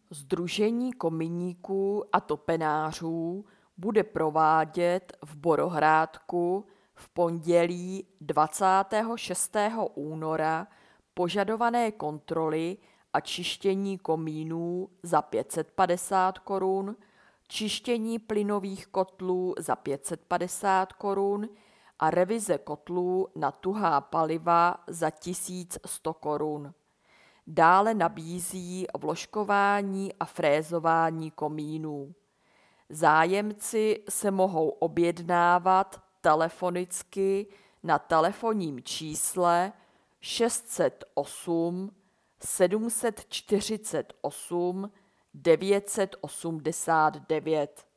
Sdružení kominíků a topenářů bude provádět v Borohrádku v pondělí 26. února požadované kontroly a čištění komínů za 550 korun, čištění plynových kotlů za 550 korun a revize kotlů na tuhá paliva za 1100 korun. Dále nabízí vložkování a frézování komínů. Zájemci se mohou objednávat telefonicky na telefonním čísle 608 748 989.